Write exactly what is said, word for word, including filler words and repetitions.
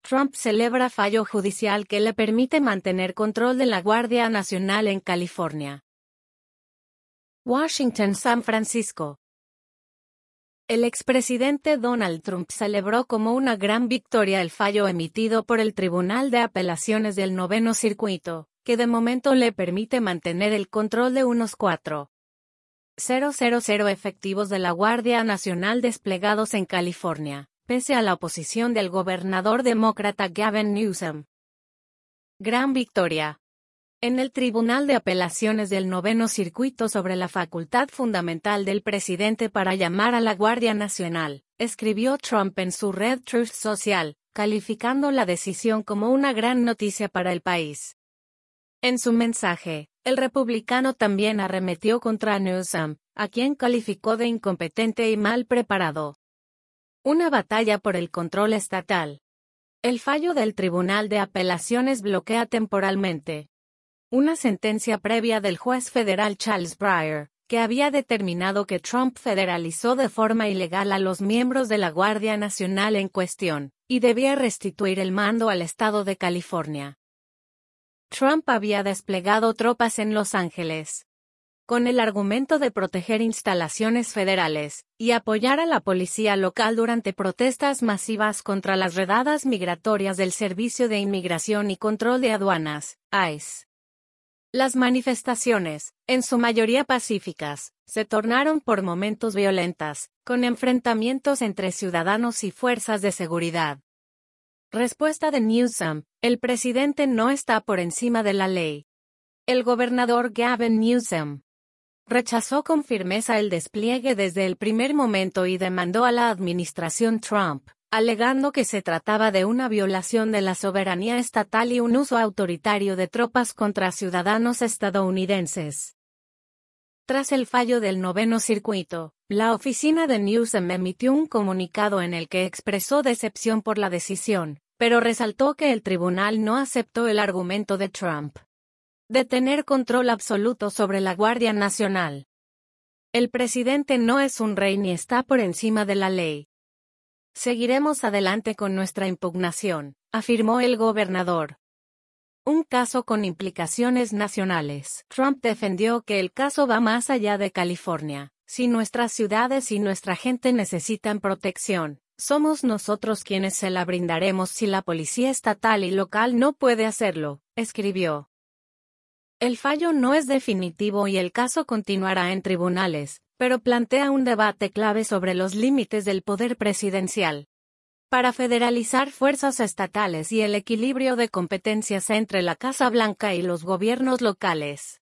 Trump celebra fallo judicial que le permite mantener control de la Guardia Nacional en California. Washington, San Francisco. El expresidente Donald Trump celebró como una gran victoria el fallo emitido por el Tribunal de Apelaciones del Noveno Circuito, que de momento le permite mantener el control de unos cuatro mil efectivos de la Guardia Nacional desplegados en California, pese a la oposición del gobernador demócrata Gavin Newsom. Gran victoria. En el Tribunal de Apelaciones del Noveno Circuito sobre la facultad fundamental del presidente para llamar a la Guardia Nacional, escribió Trump en su red Truth Social, calificando la decisión como una gran noticia para el país. En su mensaje, el republicano también arremetió contra Newsom, a quien calificó de incompetente y mal preparado. Una batalla por el control estatal. El fallo del Tribunal de Apelaciones bloquea temporalmente una sentencia previa del juez federal Charles Breyer, que había determinado que Trump federalizó de forma ilegal a los miembros de la Guardia Nacional en cuestión, y debía restituir el mando al estado de California. Trump había desplegado tropas en Los Ángeles con el argumento de proteger instalaciones federales y apoyar a la policía local durante protestas masivas contra las redadas migratorias del Servicio de Inmigración y Control de Aduanas, I C E. Las manifestaciones, en su mayoría pacíficas, se tornaron por momentos violentas, con enfrentamientos entre ciudadanos y fuerzas de seguridad. Respuesta de Newsom: el presidente no está por encima de la ley. El gobernador Gavin Newsom rechazó con firmeza el despliegue desde el primer momento y demandó a la administración Trump, alegando que se trataba de una violación de la soberanía estatal y un uso autoritario de tropas contra ciudadanos estadounidenses. Tras el fallo del Noveno Circuito, la oficina de Newsom emitió un comunicado en el que expresó decepción por la decisión, pero resaltó que el tribunal no aceptó el argumento de Trump de tener control absoluto sobre la Guardia Nacional. El presidente no es un rey ni está por encima de la ley. Seguiremos adelante con nuestra impugnación, afirmó el gobernador. Un caso con implicaciones nacionales. Trump defendió que el caso va más allá de California. Si nuestras ciudades y nuestra gente necesitan protección, somos nosotros quienes se la brindaremos si la policía estatal y local no puede hacerlo, escribió. El fallo no es definitivo y el caso continuará en tribunales, pero plantea un debate clave sobre los límites del poder presidencial para federalizar fuerzas estatales y el equilibrio de competencias entre la Casa Blanca y los gobiernos locales.